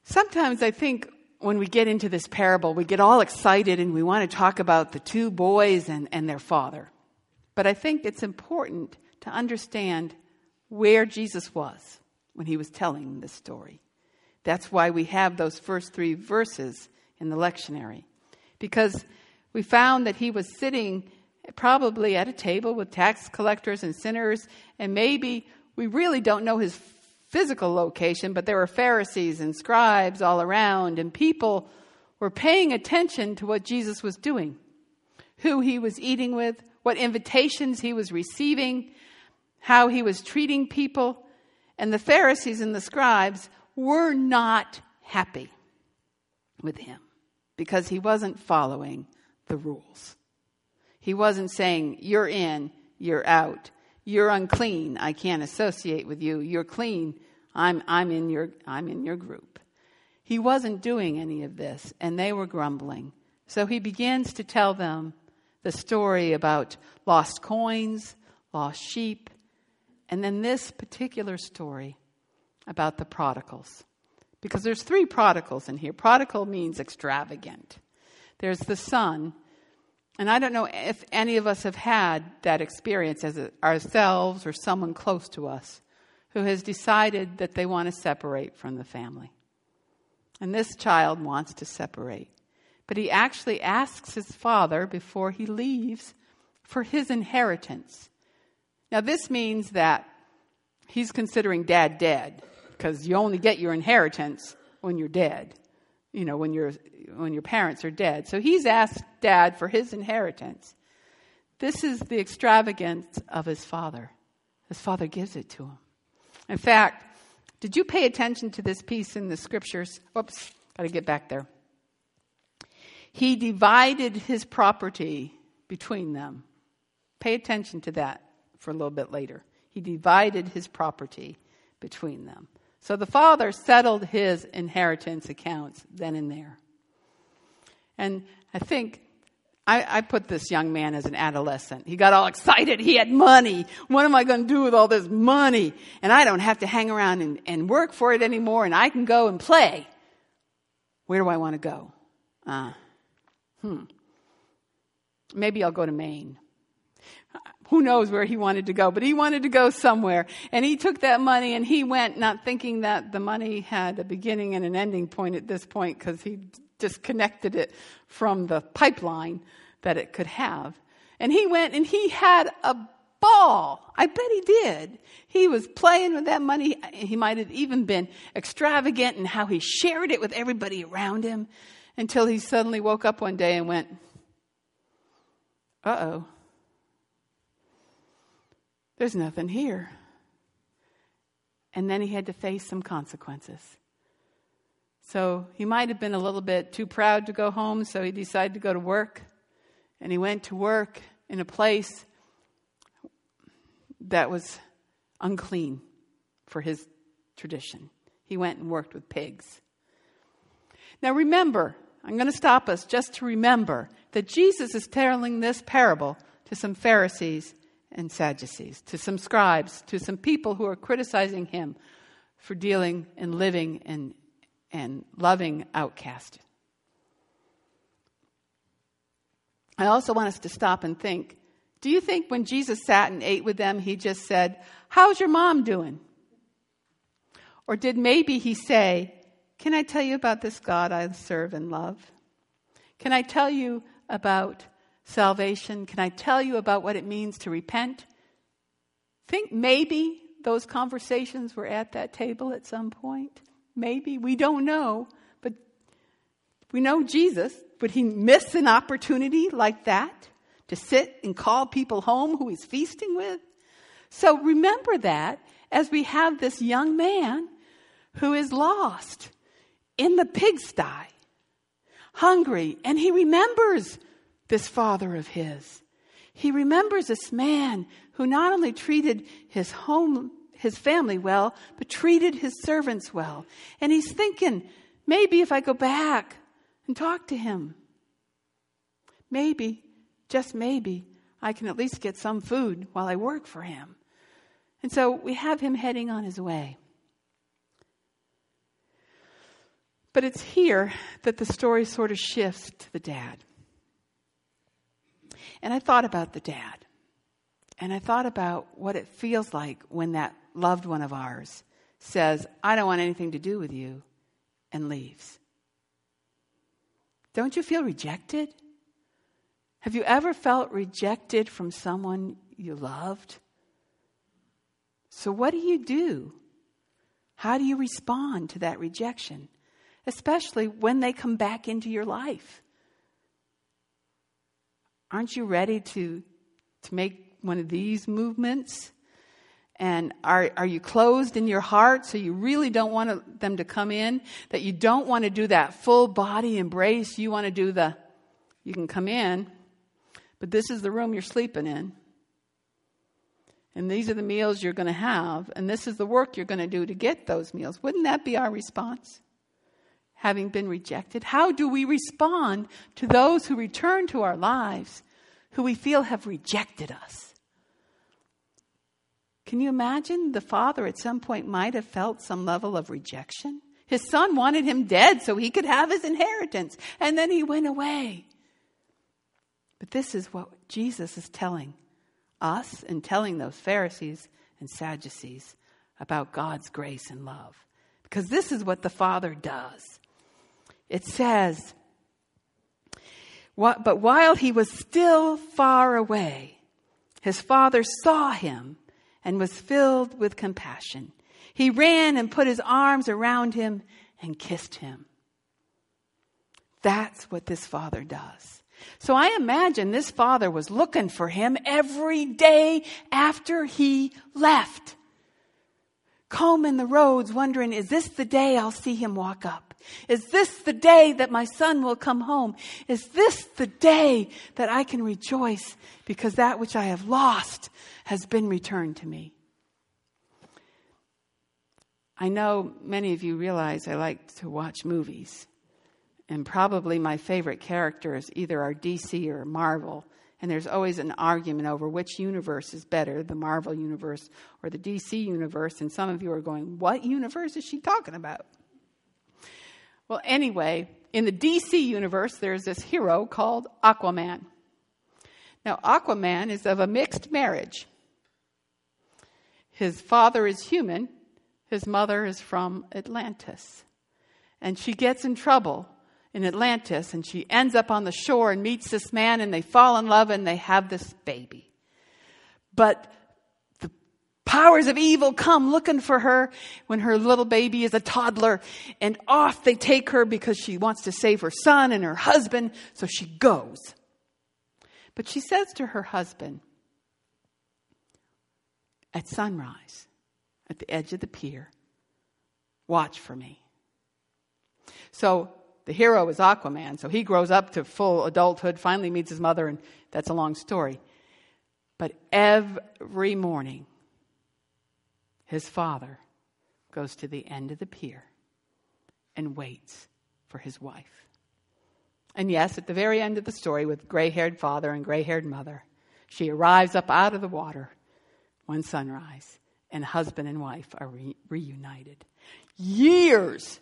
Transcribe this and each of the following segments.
Sometimes I think when we get into this parable, we get all excited and we want to talk about the two boys and their father. But I think it's important to understand where Jesus was when he was telling this story. That's why we have those first 3 verses in the lectionary. Because we found that he was sitting probably at a table with tax collectors and sinners, and maybe we really don't know his physical location, but there were Pharisees and scribes all around, and people were paying attention to what Jesus was doing, who he was eating with, what invitations he was receiving, how he was treating people. And the Pharisees and the scribes were not happy with him because he wasn't following the rules. He wasn't saying, you're in, you're out. You're unclean. I can't associate with you. You're clean. I'm in your group. He wasn't doing any of this, and they were grumbling. So he begins to tell them the story about lost coins, lost sheep, and then this particular story about the prodigals. Because there's 3 prodigals in here. Prodigal means extravagant. There's the son. And I don't know if any of us have had that experience as ourselves or someone close to us who has decided that they want to separate from the family. And this child wants to separate. But he actually asks his father before he leaves for his inheritance. Now this means that he's considering dad dead, because you only get your inheritance when you're dead. You know, when your parents are dead. So he's asked dad for his inheritance. This is the extravagance of his father. His father gives it to him. In fact, did you pay attention to this piece in the scriptures? Oops, got to get back there. He divided his property between them. Pay attention to that for a little bit later. He divided his property between them. So the father settled his inheritance accounts then and there. And I think I put this young man as an adolescent. He got all excited. He had money. What am I going to do with all this money? And I don't have to hang around and work for it anymore, and I can go and play. Where do I want to go? Maybe I'll go to Maine. Who knows where he wanted to go, but he wanted to go somewhere. And he took that money and he went, not thinking that the money had a beginning and an ending point at this point, because he disconnected it from the pipeline that it could have. And he went and he had a ball. I bet he did. He was playing with that money. He might have even been extravagant in how he shared it with everybody around him, until he suddenly woke up one day and went, uh-oh. There's nothing here. And then he had to face some consequences. So he might have been a little bit too proud to go home, so he decided to go to work. And he went to work in a place that was unclean for his tradition. He went and worked with pigs. Now remember, I'm going to stop us just to remember that Jesus is telling this parable to some Pharisees and Sadducees, to some scribes, to some people who are criticizing him for dealing and living and loving outcasts. I also want us to stop and think, do you think when Jesus sat and ate with them, he just said, how's your mom doing? Or did maybe he say, can I tell you about this God I serve and love? Can I tell you about salvation? Can I tell you about what it means to repent? Think maybe those conversations were at that table at some point. Maybe. We don't know. But we know Jesus. Would he miss an opportunity like that to sit and call people home who he's feasting with? So remember that as we have this young man who is lost in the pigsty, hungry, and he remembers this father of his. He remembers this man who not only treated his family well, but treated his servants well. And he's thinking, maybe if I go back and talk to him, maybe, just maybe, I can at least get some food while I work for him. And so we have him heading on his way. But it's here that the story sort of shifts to the dad. And I thought about the dad. And I thought about what it feels like when that loved one of ours says, I don't want anything to do with you, and leaves. Don't you feel rejected? Have you ever felt rejected from someone you loved? So what do? How do you respond to that rejection? Especially when they come back into your life. Aren't you ready to make one of these movements? And are you closed in your heart so you really don't want them to come in? That you don't want to do that full body embrace. You want to do you can come in, but this is the room you're sleeping in. And these are the meals you're going to have. And this is the work you're going to do to get those meals. Wouldn't that be our response? Having been rejected, how do we respond to those who return to our lives who we feel have rejected us? Can you imagine the father at some point might have felt some level of rejection? His son wanted him dead so he could have his inheritance. And then he went away. But this is what Jesus is telling us and telling those Pharisees and Sadducees about God's grace and love. Because this is what the Father does. It says, but while he was still far away, his father saw him and was filled with compassion. He ran and put his arms around him and kissed him. That's what this father does. So I imagine this father was looking for him every day after he left. Combing the roads, wondering, is this the day I'll see him walk up? Is this the day that my son will come home? Is this the day that I can rejoice because that which I have lost has been returned to me? I know many of you realize I like to watch movies. And probably my favorite characters either are DC or Marvel. And there's always an argument over which universe is better, the Marvel universe or the DC universe. And some of you are going, what universe is she talking about? Well, anyway, in the DC universe, there's this hero called Aquaman. Now, Aquaman is of a mixed marriage. His father is human. His mother is from Atlantis. And she gets in trouble in Atlantis, and she ends up on the shore and meets this man, and they fall in love, and they have this baby. But the powers of evil come looking for her when her little baby is a toddler, and off they take her because she wants to save her son and her husband, so she goes. But she says to her husband, at sunrise, at the edge of the pier, watch for me. So the hero is Aquaman, so he grows up to full adulthood, finally meets his mother, and that's a long story. But every morning, his father goes to the end of the pier and waits for his wife. And yes, at the very end of the story, with gray-haired father and gray-haired mother, she arrives up out of the water one sunrise, and husband and wife are reunited. Years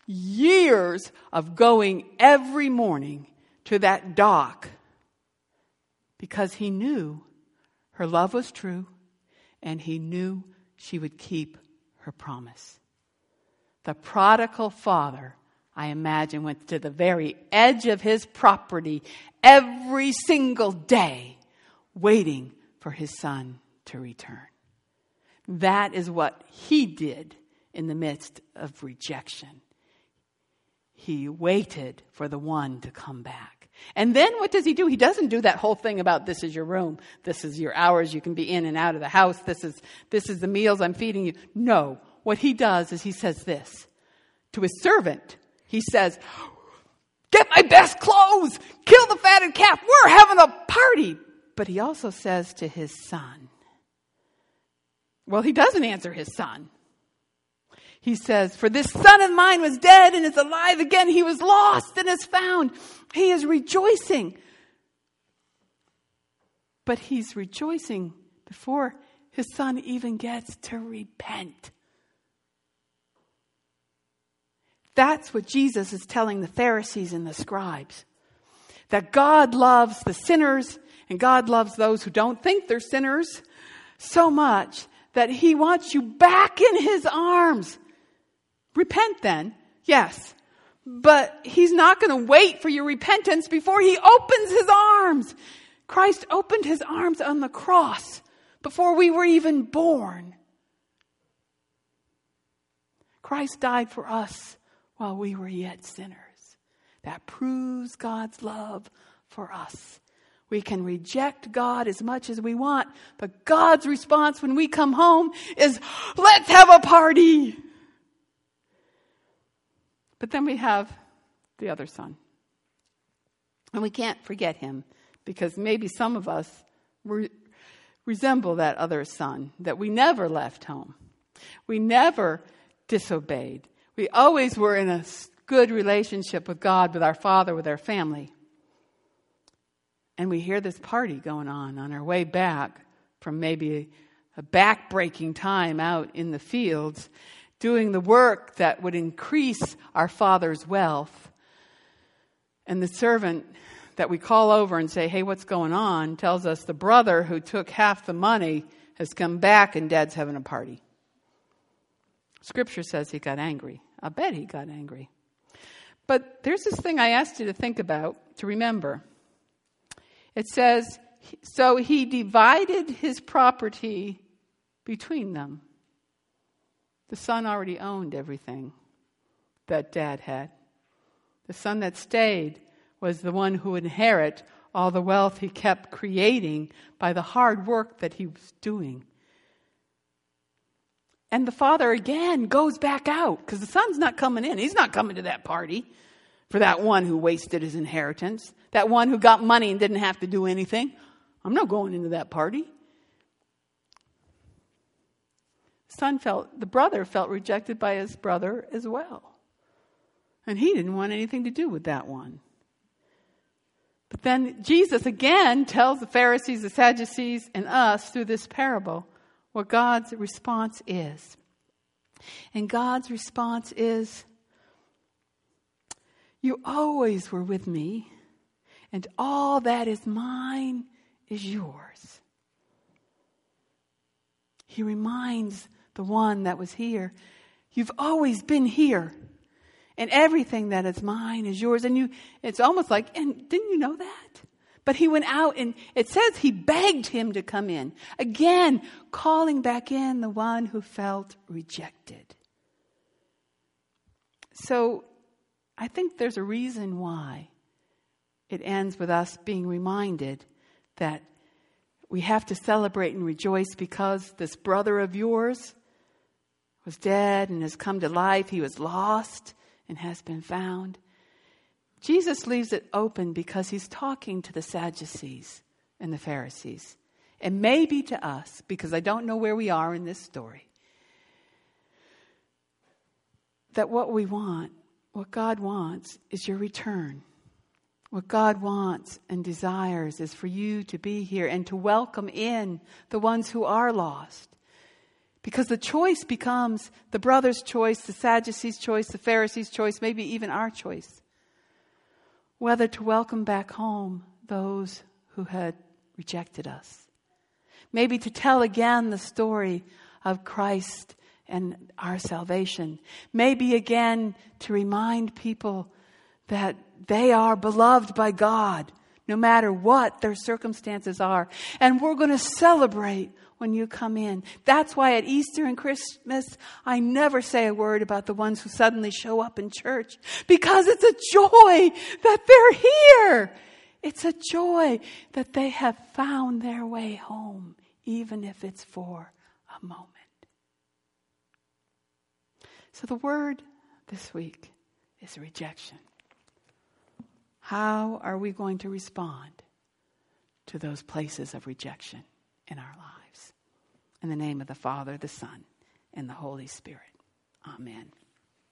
of going every morning to that dock because he knew her love was true and he knew she would keep her promise. The prodigal father, I imagine, went to the very edge of his property every single day waiting for his son to return. That is what he did in the midst of rejection. He waited for the one to come back. And then what does he do? He doesn't do that whole thing about this is your room, this is your hours you can be in and out of the house, this is the meals I'm feeding you. No, what he does is he says this to his servant. He says, get my best clothes, kill the fatted calf, we're having a party. But he also says to his son, well, he doesn't answer his son. He says, for this son of mine was dead and is alive again. He was lost and is found. He is rejoicing. But he's rejoicing before his son even gets to repent. That's what Jesus is telling the Pharisees and the scribes. That God loves the sinners and God loves those who don't think they're sinners so much that he wants you back in his arms. Repent then, yes. But he's not going to wait for your repentance before he opens his arms. Christ opened his arms on the cross before we were even born. Christ died for us while we were yet sinners. That proves God's love for us. We can reject God as much as we want, but God's response when we come home is, let's have a party. But then we have the other son. And we can't forget him because maybe some of us resemble that other son, that we never left home. We never disobeyed. We always were in a good relationship with God, with our Father, with our family. And we hear this party going on our way back from maybe a back-breaking time out in the fields, doing the work that would increase our father's wealth. And the servant that we call over and say, hey, what's going on, tells us the brother who took half the money has come back and dad's having a party. Scripture says he got angry. I bet he got angry. But there's this thing I asked you to think about, to remember. It says, so he divided his property between them. The son already owned everything that dad had. The son that stayed was the one who would inherit all the wealth he kept creating by the hard work that he was doing. And the father again goes back out because the son's not coming in. He's not coming to that party for that one who wasted his inheritance. That one who got money and didn't have to do anything. I'm not going into that party. The brother felt rejected by his brother as well. And he didn't want anything to do with that one. But then Jesus again tells the Pharisees, the Sadducees, and us through this parable what God's response is. And God's response is, you always were with me, and all that is mine is yours. He reminds the one that was here, you've always been here, and everything that is mine is yours. And it's almost like, and didn't you know that? But he went out and it says he begged him to come in. Again, calling back in the one who felt rejected. So I think there's a reason why it ends with us being reminded that we have to celebrate and rejoice because this brother of yours was dead and has come to life. He was lost and has been found. Jesus leaves it open because he's talking to the Sadducees and the Pharisees. And maybe to us, because I don't know where we are in this story. That what we want, what God wants, is your return. What God wants and desires is for you to be here and to welcome in the ones who are lost. Because the choice becomes the brother's choice, the Sadducees' choice, the Pharisees' choice, maybe even our choice. Whether to welcome back home those who had rejected us. Maybe to tell again the story of Christ and our salvation. Maybe again to remind people that they are beloved by God, no matter what their circumstances are. And we're going to celebrate when you come in. That's why at Easter and Christmas, I never say a word about the ones who suddenly show up in church. Because it's a joy that they're here. It's a joy that they have found their way home, even if it's for a moment. So the word this week is rejection. How are we going to respond to those places of rejection in our lives? In the name of the Father, the Son, and the Holy Spirit. Amen.